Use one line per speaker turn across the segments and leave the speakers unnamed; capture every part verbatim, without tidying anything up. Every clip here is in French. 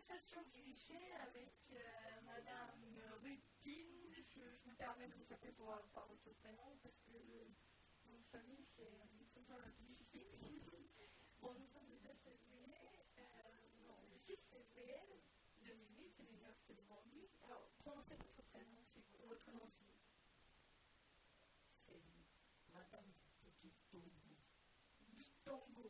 conversation dirigée avec euh, Madame Rutine. Je, je me permets de vous appeler pour, par votre prénom parce que le nom de famille, c'est ça me semble un peu difficile. Bon, nous sommes le deux février, euh, non, le six février deux mille huit, l'université de Bangui. Alors, prononcez votre prénom, c'est votre nom, s'il vous plaît.
C'est Madame Gitongo.
Gitongo.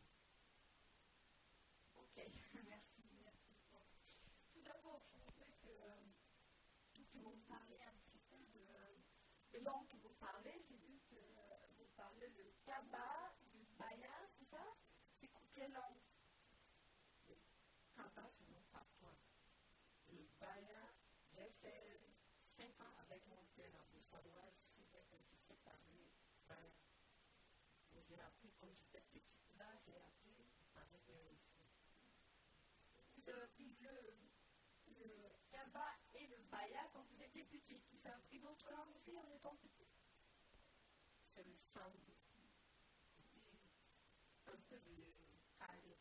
Ok, merci, merci. Bon. Tout d'abord, je voudrais que, euh, que vous me parliez un petit peu de, des langues que vous parlez. J'ai vu que euh, vous parlez le Kaba, le Baya, c'est ça? C'est quelle langue?
Le Kaba, c'est mon patois. Le Baya, j'ai fait cinq ans avec mon père à Boussaoua, ici, dès que je sais parler Baya. Donc, j'ai appris, comme j'étais petite là, j'ai appris à parler aussi.
Vous avez appris le, le Kaba et le Baya quand vous étiez petite. Vous avez appris d'autres langues aussi en étant petite?
C'est le Sango. Un peu de Kali.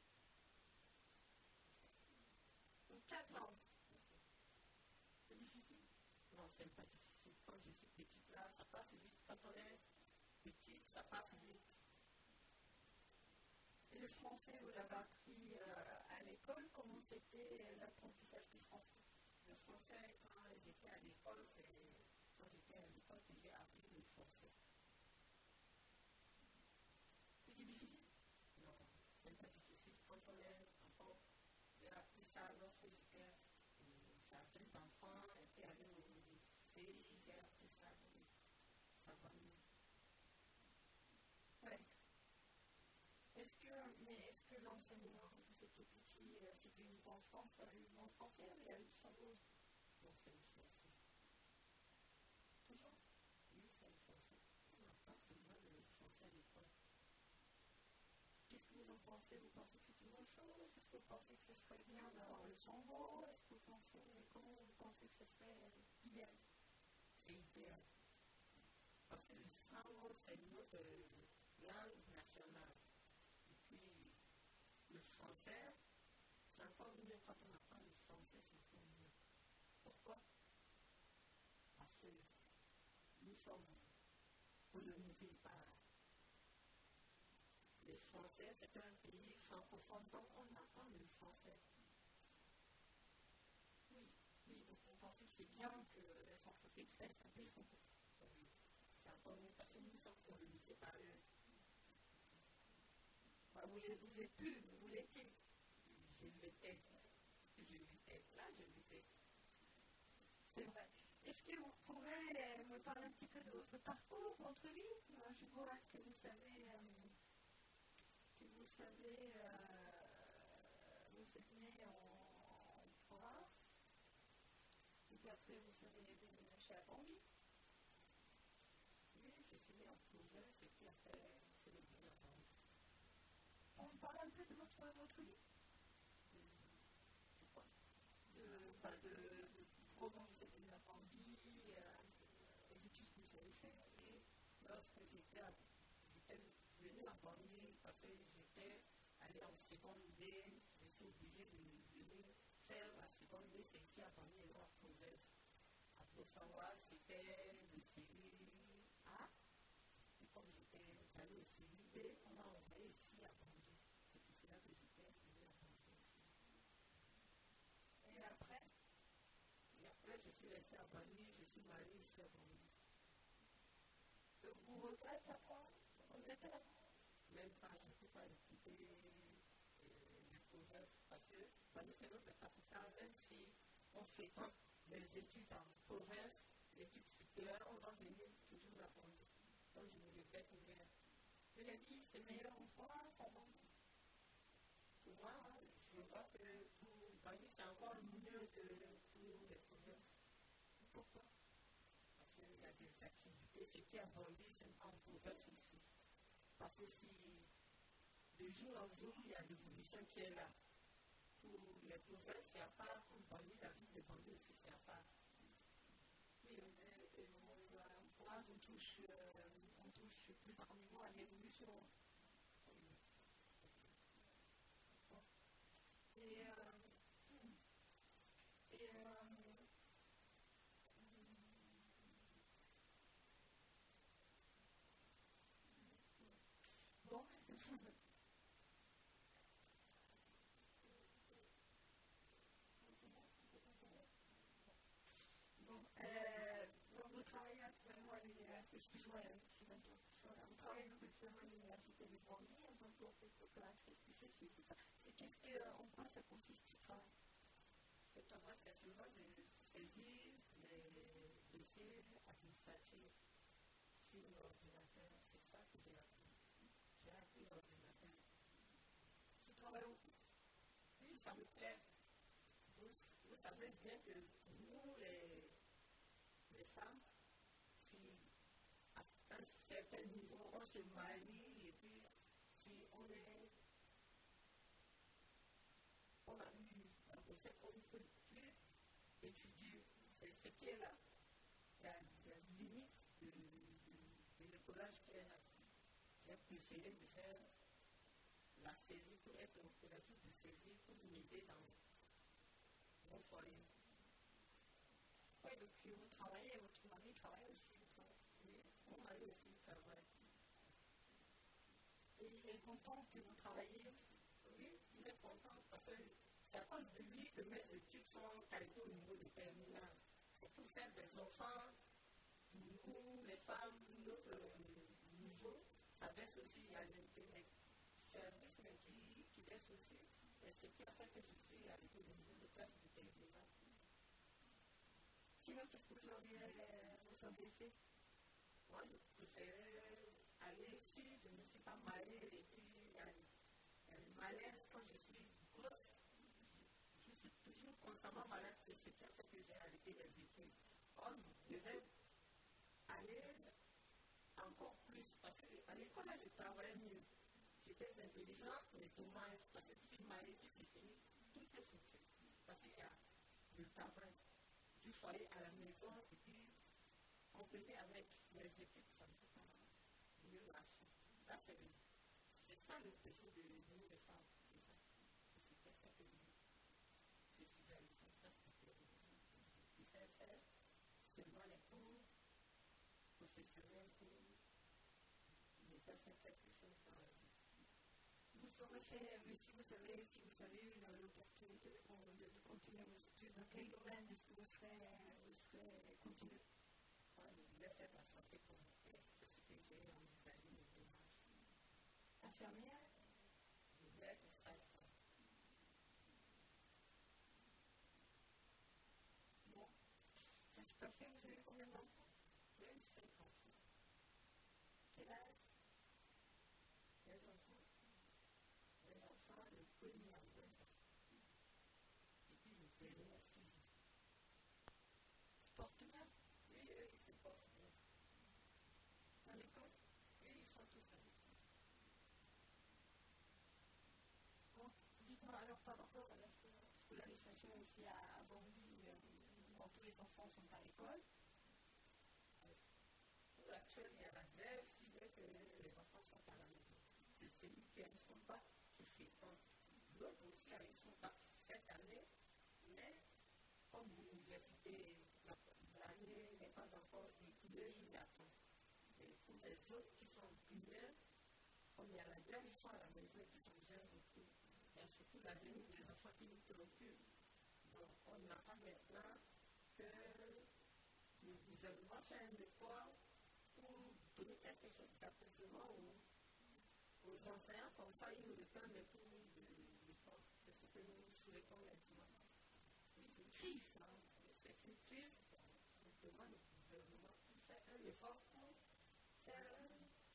Donc, quatre langues. C'est difficile?
Non, c'est pas difficile. Quand je suis petite là, ça passe vite. Quand on est petite, ça passe vite.
Et le français, vous l'avez appris euh, à l'école? Comment c'était l'apprentissage du français?
Le français, quand j'étais à l'école, c'est quand j'étais à l'école que j'ai appris le français.
C'était difficile?
Non, c'est pas difficile. Quand on est enfant, j'ai appris ça lorsque j'étais euh, jardin d'enfants, et puis aller au lycée, j'ai appris ça, donc ça va mieux.
Ouais. Est-ce que, mais est-ce que l'enseignement, quand vous étiez petit, euh, c'était uniquement en France, uniquement en français, mais à Luxembourg aussi?
Non, c'est le français.
Toujours?
Oui, c'est le français. On n'a pas seulement le français à l'école.
Qu'est-ce que vous en pensez? Vous pensez que c'est une bonne chose? Est-ce que vous pensez que ce serait bien d'avoir le Sango? Est-ce que vous pensez, comment vous pensez que ce serait euh, idéal?
C'est idéal. Parce que le Sango, c'est notre langue nationale. Et puis, le français, c'est encore mieux quand on apprend le français, c'est encore mieux.
Pourquoi?
Parce que nous sommes colonisés par les Français, c'est un pays francophone, donc on apprend le français.
Oui, oui, donc vous pensez que c'est bien que la Centrafrique reste un pays francophone?
Oui, c'est encore mieux parce que nous sommes colonisés par eux.
Enfin, vous ne l'êtes plus, mais vous l'étiez.
Je l'étais. Je l'étais. Là, je l'étais.
C'est vrai. Est-ce que vous pourrez me parler un petit peu de votre parcours, votre vie? Je vois que vous savez, euh, que vous savez, euh, vous êtes né en, en province, et puis après vous savez déménager à Bangui.
Oui, je suis né en province et puis après, je suis venu à Bangui.
On parle un peu de votre, votre vie?
Pourquoi?
De, bah de, de comment vous êtes venu à Bangui, euh, les études que vous avez faites.
Et lorsque j'étais, à, j'étais venu à Bangui parce que j'étais allé en seconde B, je suis obligé de venir faire la seconde B, c'est ici à Bangui et non en province. À Boussaoua, c'était le série A. Et comme j'étais allé au série B, on m'a envoyé ici à Bangui. C'est pour cela que j'étais venu à Bangui aussi.
Et après?
Et après, je suis resté à Bangui, je suis marié ici à Bangui.
Vous regrettez après? Vous regrettez la...
Même pas, je ne peux pas écouter euh, les provinces parce que Bangui, c'est notre capitale, même si on fréquente les études en province, l'étude supérieure, on va venir toujours à Bangui. Donc, je ne regrette rien.
Mais la vie, c'est meilleur en province, à Bangui?
Pour moi, je vois que pour Bangui, c'est encore mieux que pour les provinces.
Pourquoi?
Parce qu'il y a des activités, ce qui est à Bangui, c'est en province aussi. Parce que si de jour en jour, il y a l'évolution qui est là. Pour les provinces, c'est à part. Pour Bangui, la ville de Bangui aussi, c'est à part.
Oui, en province, on touche, euh, on touche plus tardivement à l'évolution.
Oui.
Et euh, Bon, euh, donc vous travaillez actuellement à l'université, excuse-moi, je suis d'interruption là, vous travaillez donc actuellement à l'université de Bangui en tant qu'opératrice du C C, c'est ça? C'est qu'est-ce que, en quoi ça consiste ce travail?
Ce travail, c'est seulement de saisir les dossiers administratifs sur l'ordinateur. C'est ça que j'ai appris. J'ai appris l'ordinateur.
Ce travail,
oui, ça me plaît. Vous, vous savez bien que nous, les, les femmes, si à un certain niveau, on se marie et puis si on est, on a eu la recette, on ne peut plus étudier. C'est ce qui est là. Il y a, il y a une limite de, de, de l'écolage qui est là. J'ai préféré me faire la saisie pour être opératrice de saisie pour m'aider dans mon foyer.
Oui, donc vous travaillez, votre mari travaille aussi.
Oui, mon mari aussi travaille.
Et il est content que vous travaillez?
Oui, il est content parce que c'est à cause de lui que mes études sont arrêtées au niveau de terminale. C'est pour faire des enfants, pour nous, les femmes, notre niveau, ça baisse aussi à l'intérêt. Service, mais qui, qui baisse aussi. Et ce qui a fait que je suis arrêtée au niveau de classe de terminale.
Sinon, qu'est-ce que vous auriez, vous auriez fait?
Moi, je préférais aller, si je ne me suis pas mariée, et puis il y a un malaise quand je suis grosse. Je, je suis toujours constamment malade, c'est ce qui a fait que j'ai arrêté les études. Or, je devais aller encore plus, parce qu'à l'école, là, je travaillais mieux. J'étais intelligente, mais dommage, parce que je suis mariée, puis c'est fini, tout est foutu. Parce qu'il y a le travail du foyer à la maison, et puis compléter avec les études, ça ne peut pas mieux lâcher. Là, c'est, c'est ça le défaut de nous, les femmes, c'est ça. C'est ce qui a fait que je suis arrêtée presque terminée. Je préfère faire seulement les cours professionnels pour ne pas faire quelque chose dans la vie.
Vous aurez fait, mais si vous avez, si vous avez eu l'opportunité de, de, de continuer vos études, dans quel domaine est-ce que vous serez, vous serez continué?
Moi, je voulais faire la santé communautaire, c'est ce que j'ai envisagé mes démarches.
Infirmière?
Je voulais être sage-femme.
Bon, ça c'est pas fait, vous avez combien d'enfants?
J'ai eu cinq enfants.
Quel âge?
Les enfants, les enfants, le premier à vingt ans. Et puis le dernier à six ans.
Ils se portent bien?
Oui, eux, ils se portent bien.
À l'école?
Oui, ils sont tous à l'école.
Bon, dites-moi alors par rapport à la scolarisation ici à, à Bangui, euh, où tous les enfants sont à l'école.
Pour l'actuel, il y a la grève, si bien que les enfants sont à la maison. C'est celui qui a eu son bac qui fréquente. L'autre aussi a eu son bac cette année, mais comme l'université, l'année n'est pas encore écoulée, il attend. Et pour les autres qui sont primaires, comme il y a la grève, ils sont à la maison et qui sont déjà repris. Il y a surtout l'avenir des enfants qui nous préoccupent. Donc, on attend maintenant que le gouvernement fasse un effort pour donner quelque chose d'apaisement aux, aux enseignants, comme ça ils nous reprennent les cours de l'école. C'est ce que nous souhaitons maintenant. Oui, c'est une crise, hein. C'est une crise. On demande au gouvernement qui fait un effort pour faire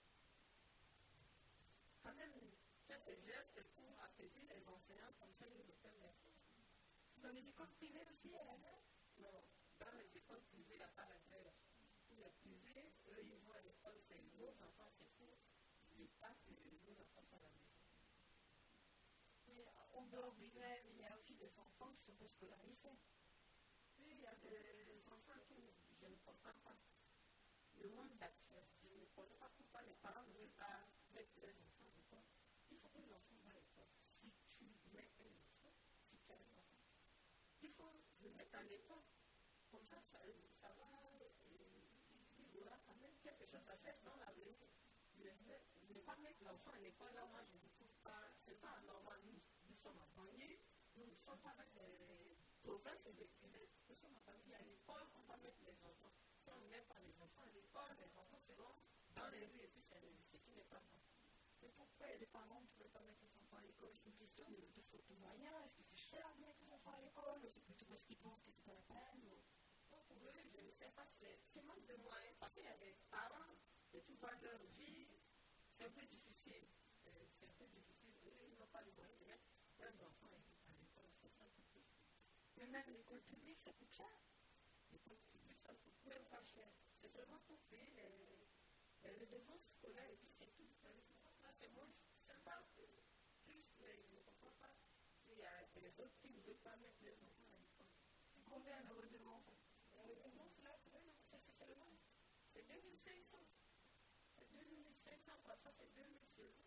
quand même faire des gestes pour apaiser les enseignants, comme ça ils nous reprennent les cours.
Dans les écoles privées aussi, il y a la grève?
Non, dans les écoles privées, il n'y a pas la grève. Pour les privés, eux, ils vont à l'école, c'est nos enfants, c'est pour l'État que nos enfants sont à la maison.
Mais en dehors des grèves, il y a aussi des enfants qui sont pas scolarisés.
Oui, il y a des enfants qui je ne comprends pas. Le manque d'accès, je ne comprends pas pourquoi les parents ne veulent pas mettre leurs enfants à l'école. Il faut que l'enfant va à l'école. Si tu mets un enfant, si tu as un enfant, il faut le mettre à l'école. Comme ça, ça, ça va, il aura quand même quelque chose à faire dans l'avenir. Ne pas pas mettre l'enfant à l'école, là, moi, je ne trouve pas, c'est pas normal. Nous, nous sommes à Bangui, nous ne sommes pas avec les provinces électriques, nous sommes à Bangui, à l'école, on va mettre les enfants. Si on ne met pas les enfants à l'école, les enfants seront dans les rues, et puis c'est ce qui n'est pas bon.
Mais pourquoi les parents ne pouvaient pas mettre les enfants à l'école? C'est une question de, de faute de moyens. Est-ce que c'est cher de mettre les enfants à l'école? Ou c'est plutôt parce qu'ils pensent que c'est pas la peine? Ou...
Donc, pour eux, je ne sais pas, c'est, c'est manque de moyens. Parce qu'il y a des parents, et tu vois leur vie, c'est un peu difficile. C'est, c'est un peu difficile. Eux, ils n'ont pas les moyens de mettre leurs enfants à l'école. C'est ça qui coûte.
Mais même l'école publique, ça coûte cher.
L'école publique, ça coûte même pas cher. C'est seulement pour payer les, les redevances scolaires et puis c'est tout. Là, c'est moins sympa que plus, mais je ne comprends pas. Il y a des autres qui ne veulent pas mettre les enfants à l'école.
C'est combien la redevance?
La redevance, là, c'est seulement, c'est deux mille cinq cents. C'est deux mille cinq cents, parfois c'est deux mille euros.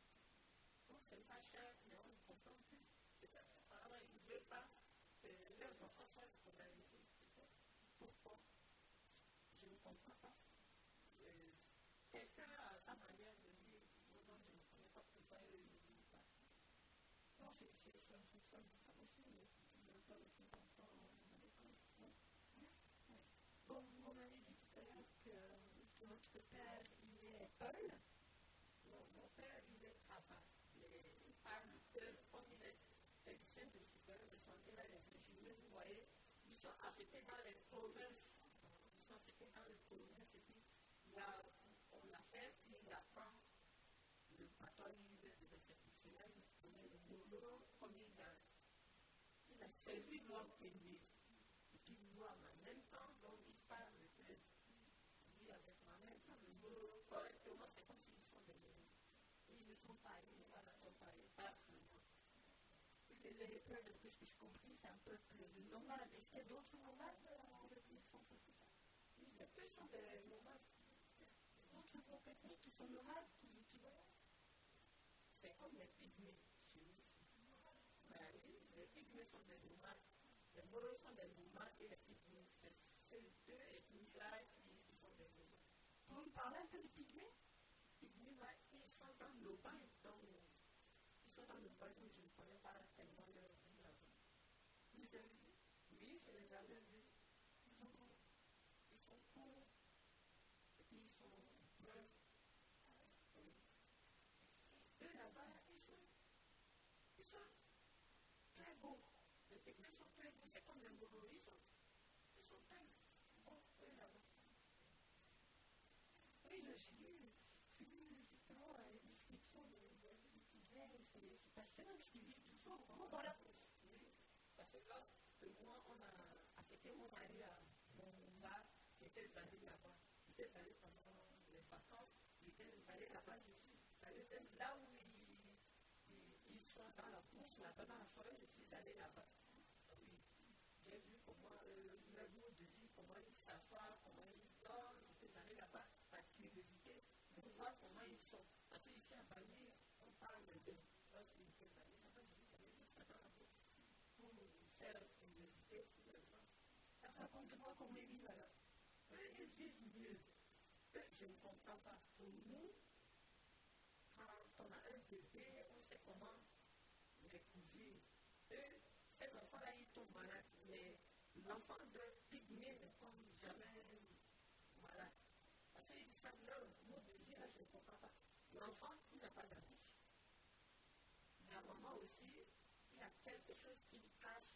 Donc, c'est pas cher, mais on ne comprend plus. Apparemment, ils ne veulent pas que leurs enfants soient scolarisés. Pourquoi? Je ne comprends pas ça. Euh, quelqu'un a sa manière de vivre, dont je ne connais pas pourquoi il ne vit pas.
Non, c'est ça, c'est ça aussi. Ils ne veulent pas mettre les enfants à l'école. Oui. Oui. Bon, vous m'avez dit tout à l'heure que, que votre père, il est Paul.
Mon, mon père, il est papa. Il parle de, comme il est technicien de supérieur de santé, là, les infirmiers, vous voyez, ils sont affectés dans les provinces. Ils sont affectés dans les provinces. Et puis, là, on l'a fait, il apprend le patronyme de cette personne-là, il connaît le boulot, comme il a, il a servi l'homme aimé. Et puis, moi, en même temps, donc, il parle de lui avec moi, en même temps, le boulot, correctement, c'est comme s'ils sont des gens.
Ils ne sont pas, ils ne sont pas.
Absolument.
Les peuples, d'après ce que j'ai compris, c'est un peuple de nomades. Est-ce qu'il y a d'autres nomades en République centrafricaine?
Oui, les peuples sont des nomades.
D'autres groupes ethniques qui sont nomades, qui, qui voyagent?
C'est comme les pygmées chez nous ici. Ben oui, les pygmées sont des nomades. Les moros sont des nomades et les pygmées, c'est ces deux ethnies-là qui, qui sont des nomades.
Vous me parlez un peu de pygmées?
Pygmées, là, ils sont dans le bas, dans ils sont dans le bas, donc je ne connais pas tellement leur vie là-bas.
Vous les avez vus?
Oui, je les avais vus.
Ils sont courts.
Ils sont courts. Et puis ils sont bruns. Oui. Eux là-bas, ils sont, ils sont très beaux. Les pygmées sont très beaux. C'est comme les moros, ils sont, ils sont très beaux. Eux là-bas.
Oui, j'ai lu, j'ai lu justement les descriptions des pygmées. C'est passionnant parce qu'ils vivent toujours vraiment dans la fosse.
Oui, parce que lorsque moi, on a affecté mon mari à mon bar, j'étais allé là-bas. J'étais allé pendant les vacances, j'étais allé là-bas, je suis allé même là où ils, ils, ils sont dans la bourse, là-bas dans la forêt, je suis allé là-bas. Oui, j'ai vu comment euh, leur mode de vie, comment ils s'assoient, comment ils dorment. J'étais allé là-bas par curiosité pour voir comment ils sont. Parce qu'ici à Bangui, on parle de lorsque j'étais allé là-bas, je suis allé jusqu'à dans la bourse pour faire curiosité pour les gens.
Raconte-moi comment ils vivent alors.
Eux, ils vivent mieux. Eux, je ne comprends pas. Pour nous, quand on a un bébé, on sait comment les couvrir. Eux, ces enfants-là, ils tombent malades. Mais l'enfant de pygmée ne tombe jamais malade. Parce qu'ils savent leur mode de vie, là, je ne comprends pas. L'enfant, il n'a pas d'habitude. La maman aussi, il y a quelque chose qui lui cache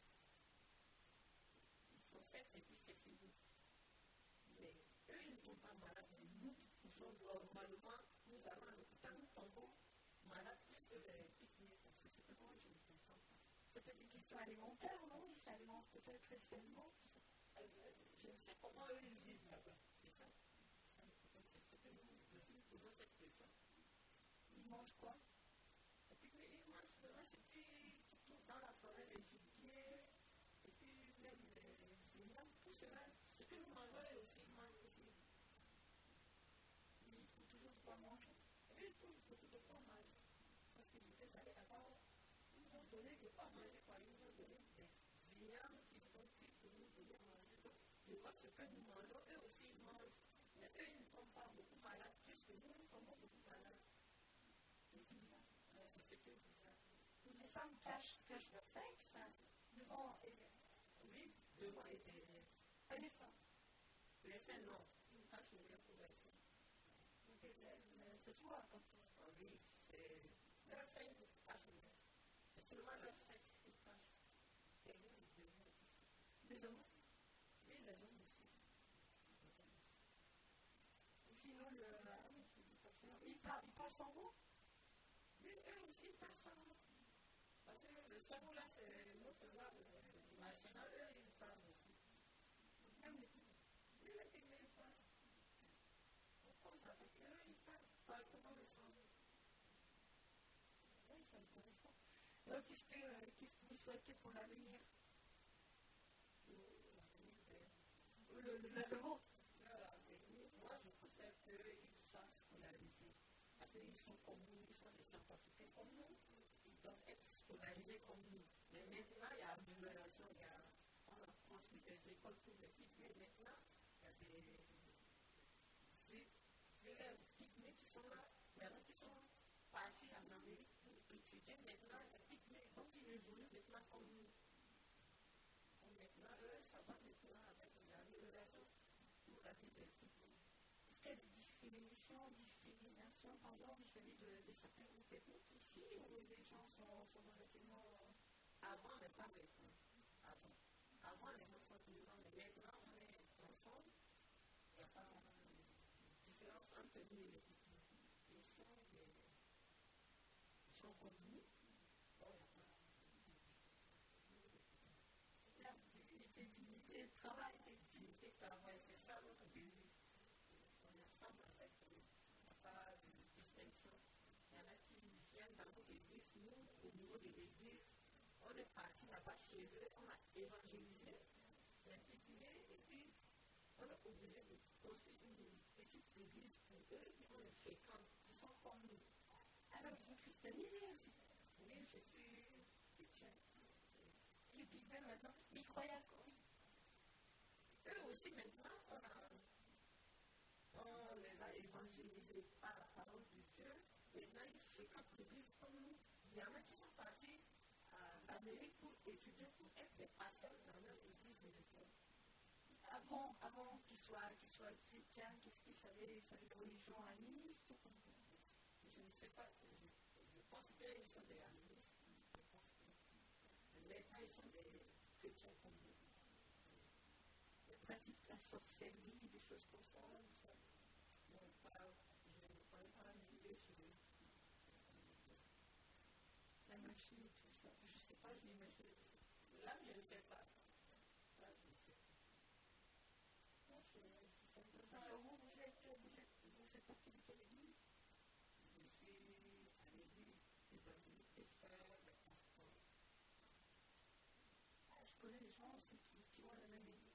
son sexe et puis c'est fini. Mais eux, ils ne tombent pas malades. Mais nous qui poussons normalement, nous allons à l'hôpital, nous tombons malades plus que les pygmées. C'est ce que moi, je ne comprends pas.
C'est peut-être une question alimentaire, non? Ils s'alimentent peut-être très sainement.
Je ne sais comment eux, ils vivent là-bas. C'est ça. C'est le problème. C'est ce que nous aussi posons cette question.
Ils mangent quoi?
Et puis, ils mangent le reste, et puis, tu trouves dans la forêt les gibiers, et puis même les ignames, tout cela. Ce que nous mangeons, eux aussi, ils mangent aussi.
Mais ils trouvent toujours de quoi manger.
Et ils trouvent beaucoup de quoi manger. Parce que j'étais allé là-bas, ils nous ont donné de quoi manger, quoi. Ils nous ont donné des ignames qu'ils ont pris pour nous donner à manger. Donc, je vois ce que nous mangeons, eux aussi, ils mangent. Mais eux, ils ne tombent pas beaucoup malades, plus que nous, nous tombons beaucoup malades.
femmes cachent, cachent leur sexe devant et
oui, devant et derrière.
Pas les seins.
Les seins, non. Ils cachent rien pour les seins.
Donc, euh, c'est soit quand on...
Oui, c'est... Leur sein ne cache rien. C'est seulement leur sexe qui cache. Derrière et devant et dessous.
Les hommes aussi.
Oui, les hommes aussi. Les hommes aussi.
Sinon, le... Ah oui, c'est difficile. Ils parlent, ils parlent sans mots.
Oui, eux aussi, ils parlent sans mots. Parce que le cerveau, là, c'est notre langue nationale. Eux, ils parlent aussi.
Même les filles.
Oui, les pygmées, ils parlent. On pense avec eux, ils parlent. Parlent comment le cerveau.
Oui, c'est intéressant. Alors, qu'est-ce que, euh, qu'est-ce que vous souhaitez pour l'avenir? Le, le, le, le vôtre.
Moi, je préfère qu'ils soient scolarisés. Parce qu'ils sont comme nous, ils sont des scientifiques comme nous. Ils doivent être scolarisés comme nous. Mais maintenant, il y a l'amélioration. Il y a, on a construit des écoles pour les pygmées. Maintenant, il y a des élèves pygmées qui sont là. Il y en a qui sont partis en Amérique pour étudier. Maintenant, les pygmées, donc ils évoluent maintenant comme nous. Donc maintenant, eux, ça va maintenant avec l'amélioration pour la vie des pygmées.
Est-ce qu'il y a des discriminations, discriminations pardon, vis-à-vis de, de certains groupes ethniques ici, où les gens sont, sont relativement...
Avant, les femmes et les femmes. Avant. Avant, les gens sont vivants, mais maintenant, on est ensemble. Il n'y a pas de différence entre nous et les pygmées. Ils sont des... Ils sont comme nous. Donc, il n'y a pas de différence.
C'est dignité de travail.
Dignité de travail, c'est ça notre devise. On est ensemble avec eux. Il n'y a pas de distinction. Il y en a qui viennent dans notre église. Nous, au niveau de l'église, on est parti là-bas chez eux, on a évangélisé les pygmées et puis on est obligé de construire une petite église pour eux et on les fréquente. Ils sont comme nous.
Alors, ils sont christianisés aussi.
Oui, je suis chrétien.
Les pygmées maintenant, ils croyaient à quoi?
Eux aussi maintenant, on, a, on les a évangélisés par la parole de Dieu. Maintenant, ils fréquentent l'église comme nous. Il y en a qui sont partis à l'Amérique pour étudier, pour être des pasteurs dans leur église maintenant.
Avant, avant qu'ils soient, qu'ils soient chrétiens, qu'est-ce qu'ils savaient? Ils savaient des religions animistes ou comment?
Je ne sais pas. Je, je pense qu'ils sont des animistes. Je pense que. Maintenant, ils sont des chrétiens comme nous.
Ils pratiquent la sorcellerie, des choses comme ça. ça.
Non, pas, je ne connais pas l'idée sur eux.
La magie et tout ça. Je ne sais pas, je l'imagine.
Là, je ne sais pas. Là, je ne sais pas.
Non, c'est, c'est intéressant. Alors, vous, vous êtes, vous êtes, vous faites partie de quelle église?
Je suis à l'église évangélique des frères de Pasteur.
Ah, je connais des gens aussi qui, qui ont la même église.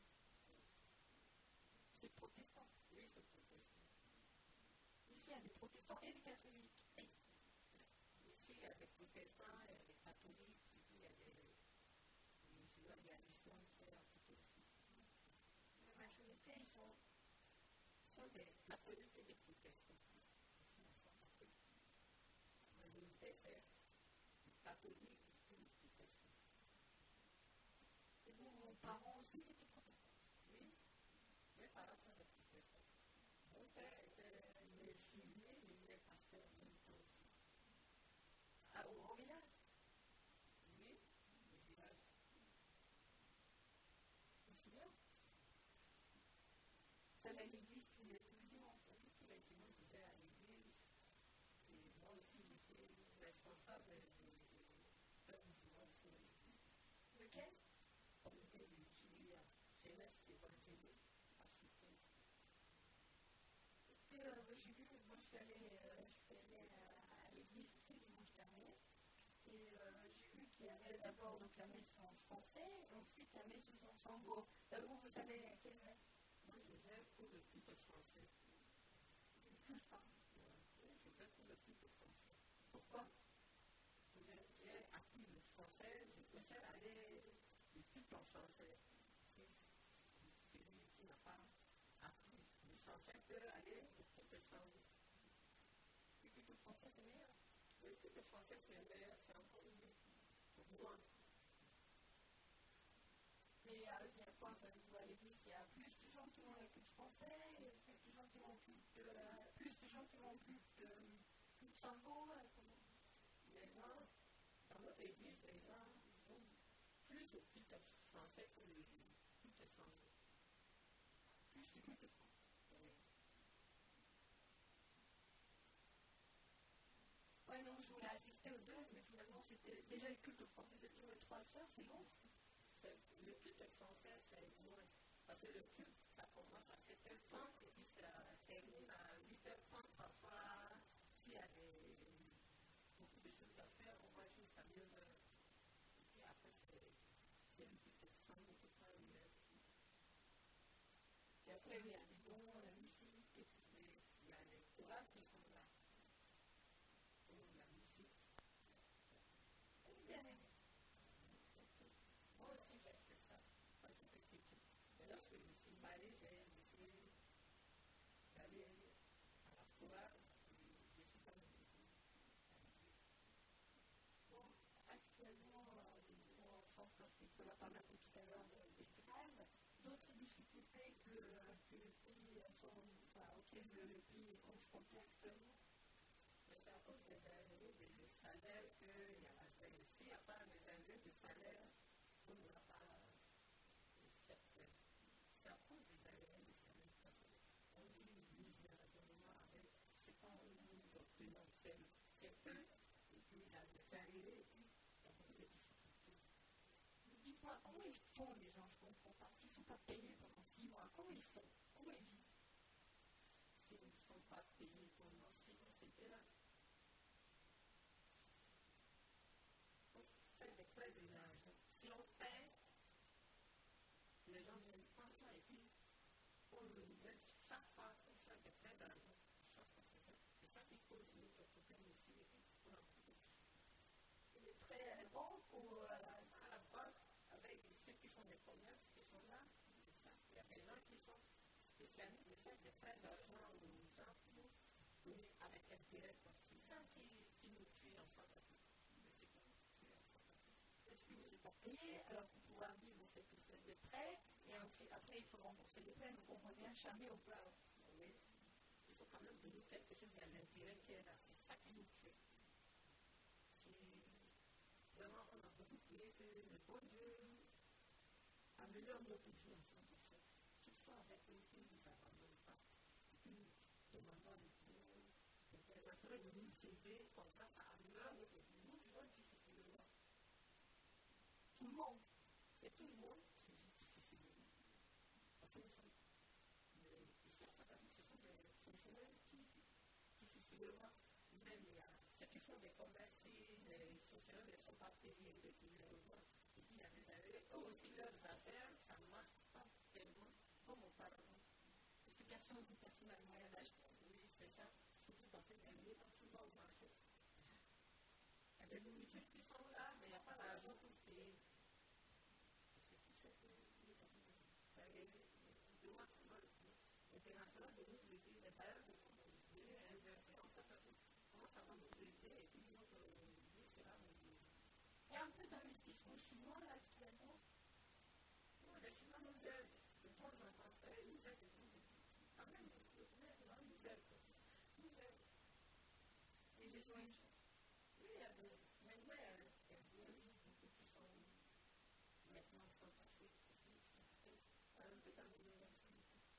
C'est protestant.
Oui, c'est protestant.
Ici, il y a des protestants et des catholiques. Et
ici, il y a des protestants, il y a des catholiques, et puis il y a des musulmans, il y a l'islam qui est à côté aussi.
la majorité, ils sont,
sont des catholiques et des protestants. Ici, on s'en rappelle. La majorité, c'est les catholiques et les protestants.
Et vous, vos parents aussi, c'était protestants?
Oui, mes parents sont des protestants. Mon père était musulman, mais il est pasteur en même temps aussi.
Ah, au, au village?
Oui, le village.
C'est bien. Ça allait à l'église tous les, tous les dimanches.
Oui, tous les dimanches, je vais à l'église. Et moi aussi, je suis responsable d'un mouvement ici à l'église.
Lequel?
Comité de Julia, jeunesse évangélique africaine.
Parce que euh, j'ai vu, moi je suis allée, euh, je suis allée à, à l'église aussi dimanche dernier. Et euh, j'ai vu qu'il y avait d'abord donc, la messe en français, et ensuite la messe en sango. Euh, vous, vous savez à quelle messe?
Moi, je vais pour le culte français.
Je sais pas.
Oui, je vais pour le culte français.
Pourquoi?
J'ai appris le français, je préfère aller le culte en français. Si celui qui n'a pas appris le français peut aller au professeur.
Le culte français, c'est meilleur.
Le culte français, c'est meilleur, c'est encore mieux. loin.
Mais euh, il y a quoi, enfin, à l'église, il y a plus de gens qui vont à la culte français, il y a plus de gens qui vont au culte de, euh, plus de gens qui vont au culte de culte Sango, euh, comment
Les gens, dans notre église, les gens vont plus au culte français que le culte Sango.
Plus du culte français.
Oui.
Ouais, non, je voulais assister aux deux, mais finalement, c'était déjà le culte français, c'est pour les trois sœurs, c'est long.
Le culte français, c'est moins. Parce que le culte, ça commence à sept heures trente et puis ça termine à huit heures trente. Parfois, s'il y a des, beaucoup de choses à faire, on va jusqu'à neuf heures. Et puis après, c'est, c'est le culte sans tout temps.
Et après, il y a des dons, la musique, et tout.
Mais il y a des chorales qui sont là. Pour la musique.
Oui, bien aimé.
Moi aussi, j'ai fait ça quand j'étais petite. Mais lorsque je suis mariée, j'ai essayé d'aller à la chorale et je suis pas allée à l'église.
Bon, actuellement, euh, en Centrafrique, on a parlé un peu tout à l'heure des grèves, d'autres difficultés que, que le pays, sont, enfin, auxquelles le pays est confronté actuellement.
Mais c'est à cause des arrivées des salaires qu'il y a la grève. S'il n'y a pas des arrivées de salaire, on n'aura pas cette grève. C'est à cause des arrivées de salaire. Parce qu'on vit misérablement avec ce qu'on nous obtenons. C'est, c'est peu, et puis il y a des arrivées, et puis il y a beaucoup de difficultés.
Dites-moi, comment ils font les gens, je ne comprends pas. S'ils ne sont pas payés pendant six mois, comment ils font? Comment ils vivent?
S'ils ne sont pas payés pendant six mois, c'est que là, on fait des prêts de l'argent. Si on paie, les gens viennent prendre ça et puis on renouvelle chaque fois qu'on fait des prêts d'argent. Chaque fois, c'est ça. C'est ça qui cause notre problème ici. Et puis, on a beaucoup de difficultés.
Les prêts à la banque ou à la...
À la banque, avec ceux qui font des commerces qui sont là, c'est ça. Il y a des gens qui sont spécialistes de faire des prêts d'argent aux gens pour donner avec intérêt. C'est ça qui, qui nous tue en Centrafrique. C'est ce qui nous tue en Centrafrique.
Parce que vous n'êtes pas payé, alors pour pouvoir vivre, vous faites, vous faites des prêts, et après, après, il faut rembourser les prêts, donc on revient jamais au plat.
Oui. Il faut quand même donner quelque chose à l'intérêt qui est là. C'est ça qui nous tue. Si vraiment on a beaucoup prié que le bon Dieu améliore notre vie en Centrafrique. Toutefois, avec eux qui ne nous abandonnent pas. Et puis, demandons à l'Union internationale de nous aider, comme ça, ça améliore notre vie. Nous vivons difficilement.
Tout le monde.
C'est tout le monde qui vit difficilement. Parce que nous sommes, mais ici en Centrafrique, ce sont des fonctionnaires qui vivent difficilement. Même il y a ceux qui font des commerces, si les fonctionnaires ne sont pas payés depuis les revenus. Et puis il y a des années, eux aussi leurs affaires, ça ne marche pas tellement comme auparavant.
Parce que personne personne n'a le moyen d'acheter.
Oui, c'est ça. Surtout dans ces derniers temps, tout va au marché. Il y a des nourritures qui sont là, mais il n'y a pas l'argent pour payer. C'est ce qui fait que nous avons arrivé. On demande seulement l'international de nous aider, les bailleurs de fonds de venir investir en Centrafrique. Comment ça va nous aider et puis notre vie sera mieux.
Il y a un peu d'investissement chinois là actuellement.
Non, les Chinois nous aident de temps en temps. Ils nous aident de temps en temps. Quand même, le gouvernement nous aide. Nous aide.
Et les O N G.
Oui, il y a des. Maintenant, il y a des O N G beaucoup qui sont maintenant en Centrafrique. Et puis, c'est un peu dans l'innovation.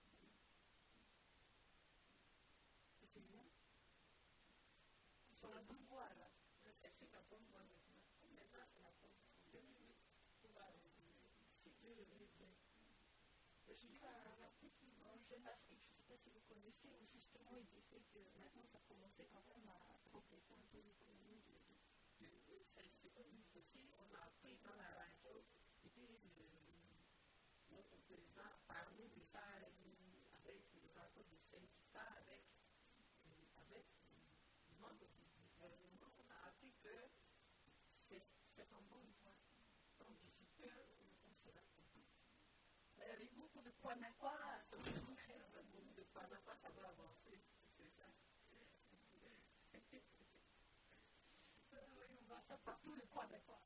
Et c'est bien. C'est sur la bonne voie là.
C'est sur la bonne voie maintenant. Maintenant, c'est la bonne voie. En deux mille huit, tout va revenir. Si Dieu le veut bien.
J'ai lu un article dans Jeune Afrique, je ne sais pas si vous connaissez, où justement il disait que maintenant ça commençait quand même à progresser un peu l'économie de, de, de...
Oui, c'est ce que nous aussi, on a appris dans la radio. Et puis, le, notre président a parlé de ça avec le rapport du syndicat, avec, avec le membre du gouvernement. On a appris que c'est, c'est en bonne voie. Donc, d'ici peu, on sera content.
Avec beaucoup de points d'accord, ça va avancer.
Avec beaucoup de points d'accord, ça va avancer. C'est ça.
Oui, on voit ça partout, le points d'accord.
Oui,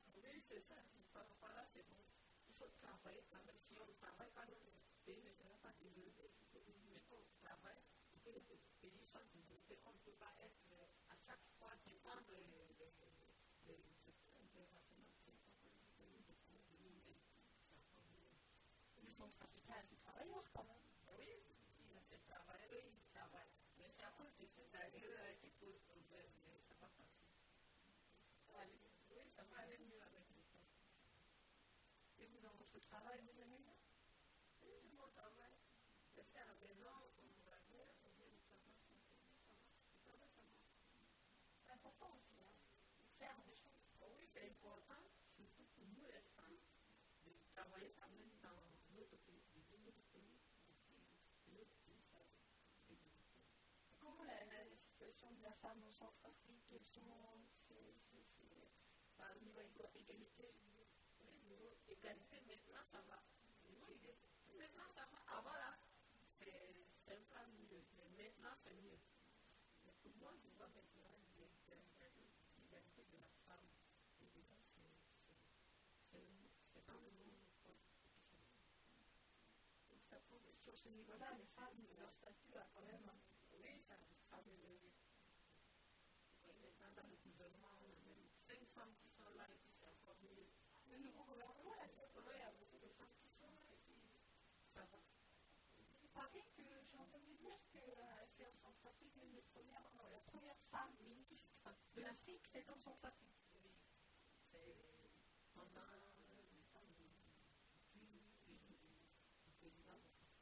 c'est ça. Par rapport à là, c'est bon. Il faut travailler quand même. Si on ne travaille pas, le pays ne sera pas développé. Mettons, on travaille pour que le pays soit développé. On ne peut pas être à chaque fois dépendre des secteurs internationaux. C'est pas possible de dépendre de nous-mêmes.
Le centrafricain a ses travailleurs quand même.
Oui, il a ses travailleurs, il travaille. Mais c'est à cause de ces arrêts qui posent problème. Mais ça va passer.
Allez.
Oui, ça va aller mieux avec le temps.
Et vous, dans votre travail, vous aimez bien?
Oui, j'aime mon travail. Rester à la maison, on va bien, on vient du travail, ça va. Le travail, ça marche.
C'est important aussi, hein, de faire des choses.
Oh oui, c'est important, surtout pour nous les femmes, de travailler quand même dans notre pays, de notre pays, de notre pays, ça va développer.
Comment la, la, la situation de la femme en Centrafrique, quels sont ces, ces, ces, enfin, au niveau égalité, je veux dire.
Oui, au niveau égalité, maintenant ça va. Au niveau égalité, maintenant ça va. Avant là, c'est un peu mieux, mais maintenant c'est mieux. Mais pour moi, je vois maintenant l'égalité de la femme et de la c'est dans le monde professionnel.
Donc ça prouve, sur ce niveau-là, les femmes, leur statut a quand même...
Oui, ça, ça a élevé. Oui, maintenant dans le gouvernement, on a même cinq femmes qui sont là et puis c'est encore mieux.
Le nouveau gouvernement, là,
il y a beaucoup de femmes qui sont là et puis ça va.
Il paraît que j'ai entendu dire que euh, c'est en Centrafrique une des premières, non, la première femme ministre de l'Afrique, c'est en Centrafrique.
Oui, c'est pendant le temps du, du, du, du président Bokassa.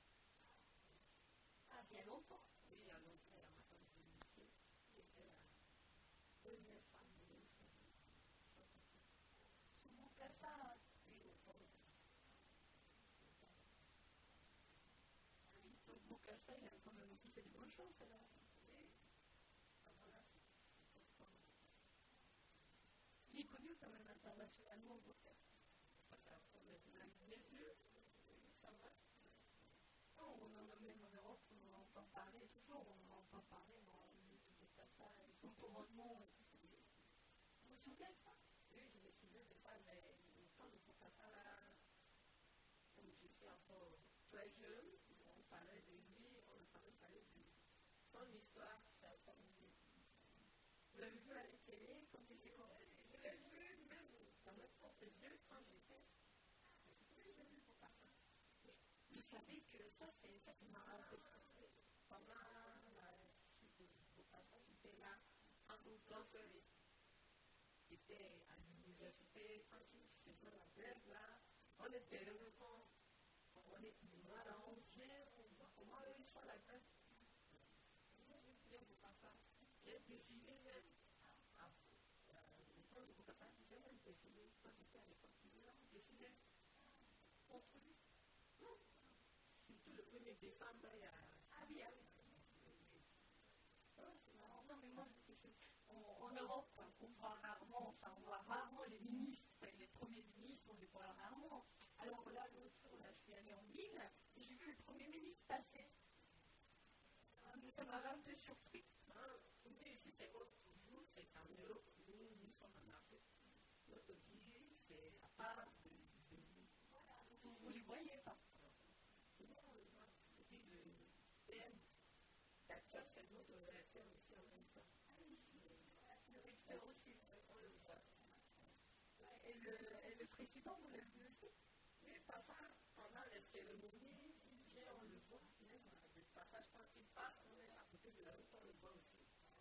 Ah, c'est il y a longtemps.
Oui, il y a longtemps, il y a Madame Bénicio qui était la première femme ministre de Centrafrique.
Bokassa.
Oui, au temps de Bokassa.
Donc Bokassa, il a quand même aussi fait des bonnes choses, alors.
Oui, voilà, c'est comme le temps de Bokassa.
Il est connu quand même internationalement, Bokassa.
Parce qu'avant, il n'est plus, ça va.
Non, on en a même en Europe, on en entend parler toujours, on en entend parler dans le Bokassa, et son couronnement et tout ça. Vous vous souvenez de ça?
Oui, je me souviens de ça, mais le temps de Bokassa, là, comme je suis encore très jeune, on parlait de lui, on a parlé, parlé de son histoire, c'est encore mieux.
Vous l'avez vu à la télé quand il s'est couronné?
Je l'ai vu même dans mes propres yeux quand j'étais. Oui, j'ai vu Bokassa.
Vous savez que ça, c'est, ça, c'est marrant.
Pendant la chute de Bokassa, j'étais là, quand mon grand frère était à l'université, quand ils faisaient la grève là, on était heureux quand on est là, on vient, on voit comment ils font la grève. Moi, j'aime bien Bokassa. J'ai défilé même, le temps de Bokassa, j'ai même défilé quand j'étais à l'école primaire, on défilait contre lui. Non, surtout le premier décembre, il y a...
Ah oui, ah oui. Ouais, c'est marrant. Non, mais moi, je sais en, en Europe, on voit rarement, enfin, on voit rarement les ministres, et les premiers ministres, on les voit rarement. Alors là, l'autre jour, là, je suis allée en ville, et j'ai vu le premier ministre passer. Mais ça m'avait un peu surpris.
Ah, oui, ici, c'est autre. Vous, c'est en Europe, nous, nous sommes en Afrique. Notre vie, c'est à part de, de vous.
Voilà, vous ne les voyez pas.
Comment on le voit? Et puis le P M Thatcher, c'est notre réacteur aussi en même temps.
Ah oui, le recteur aussi.
On le voit.
Et le, et le président, vous l'avez vu aussi?
Oui, parfois, pendant les cérémonies, il vient, on le voit. Même le passage, quand il passe, on est à côté de la route, on le voit aussi.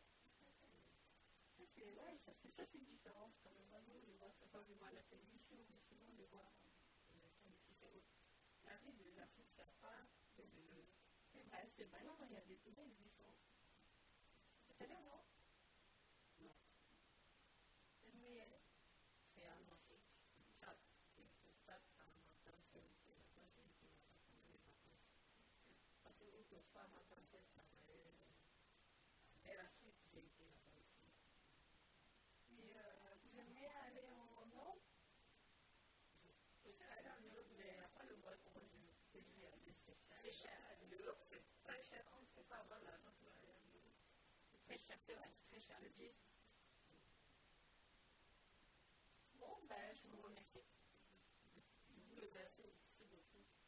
Ça, c'est, ouais, ça, c'est, ça, c'est une différence quand même. Nous, on les voit très fois, on les voit à la télévision, mais sinon, on les voit.
Ici, c'est autre. La vie de l'Afrique, c'est à part de l'Europe.
C'est vrai, c'est vrai, non, il y a des, il y a des différences. C'était là, non?
Non.
Mais
c'est en Afrique, le Tchad. Le Tchad, en vacances, j'ai été là-bas, j'ai été là-bas pendant les vacances. Parce que autrefois, ma grand-mère travaillait en Afrique, j'ai été là-bas aussi.
mais, euh, vous aimeriez aller en, en Europe?
Je sais aller en Europe, mais il n'y a pas le moyen comment je peux y aller.
C'est cher.
L'Europe, c'est très cher. On ne peut pas avoir l'argent pour aller en Europe.
C'est très cher, c'est vrai, c'est très cher le billet. Bon, ben, je
Je vous remercie aussi beaucoup.